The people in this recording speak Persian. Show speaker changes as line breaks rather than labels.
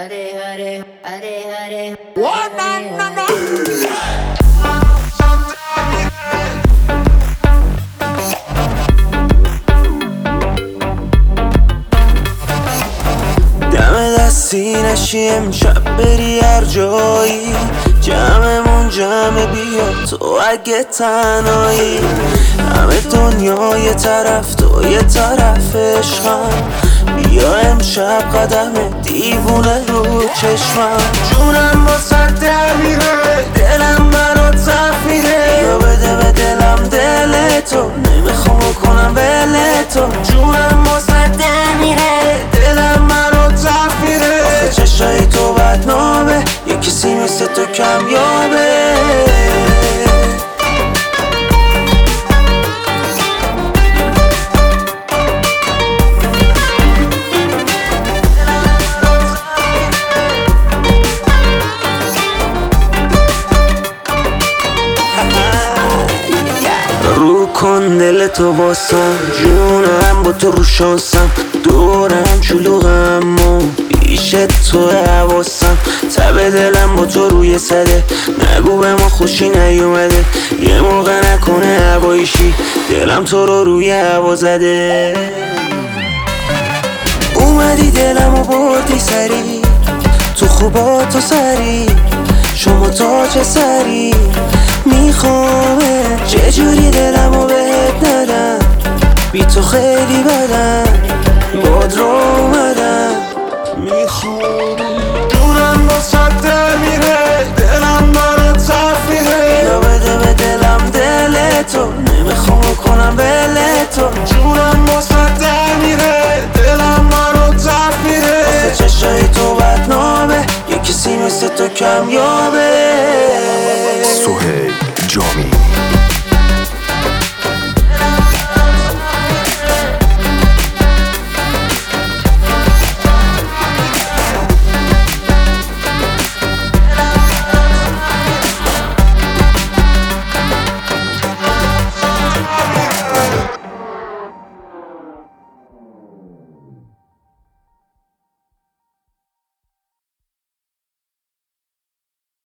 دم دستی نشی امشب بری هر جایی، جمعمون جمع بیا تو اگه تنهایی. همه دنیا یه طرف تو یه طرف عشقم، بیا امشب قدم دیوونه رو چشمم. جونم با سر در میره، دلم برات صف میره، بیا بده به دلم دل تو، نمیخوام کنم ول تو. جونم با سر در میره، دلم برات صف میره، آخه چشای تو بدنامه، یه کسی مثل تو کمیابه. رو کن دل تو باسم، جونم با تو رو شانسم، دورم شلوغم و پیش تو حواسم. تب دلم با تو روی سده، نگو به ما خوشی نیومده، یه موقع نکنه هوایشی، دلم تو رو روی هوا زده. اومدی دلم و بردی سری، تو خوبا تو سری، شما تاج سری میخوامه. چجوری دلمو بهت ندم، بی تو خیلی بدم، باد رو اومدم میخوام. دورم با سد در میره، دلم برات صف میره، بیا بده به دلم دل تو، نمیخوام کنم ول تو. جونم با سد در میره، دلم برات صف میره، آخه چشای تو بدنامه، یه کسی مثل تو کمیابه.